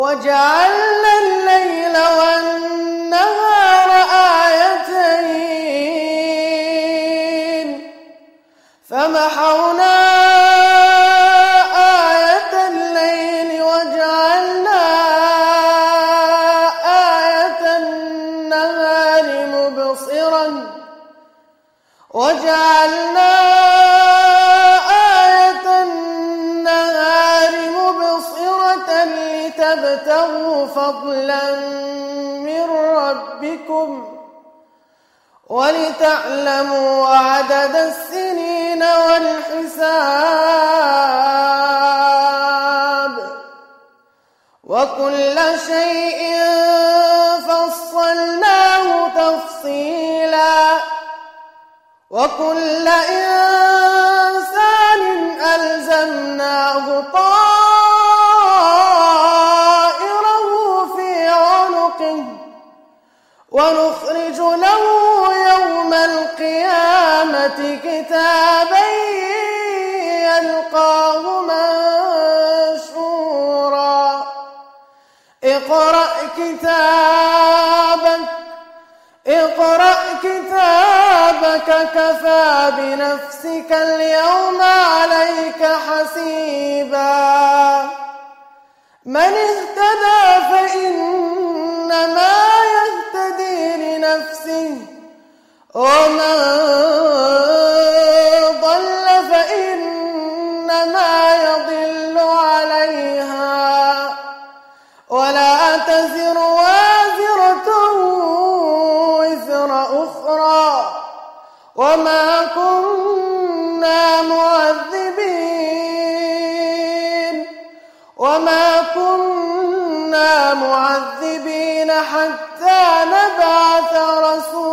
وجعلنا الليل والنهار آيتين فمحونا آية الليل وجعلنا آية النهار مبصرة لتبتغوا فضلا من ربكم ولتعلموا عدد السنين والحساب وكل شيء فصلناه تفصيلا وكل إنسان ألزمناه طائره في عنقه ونخرج له يوم القيامة كتابا يلقاه منشورا اقرأ كتابك كفى بنفسك اليوم عليك حسيبا من اهتدى فإنما يهتدي لنفسه ومن ضل فإنما يضل عليها ولا تزر وازرة وزر أخرى وما كنا معذبين حتى نبعث رسولا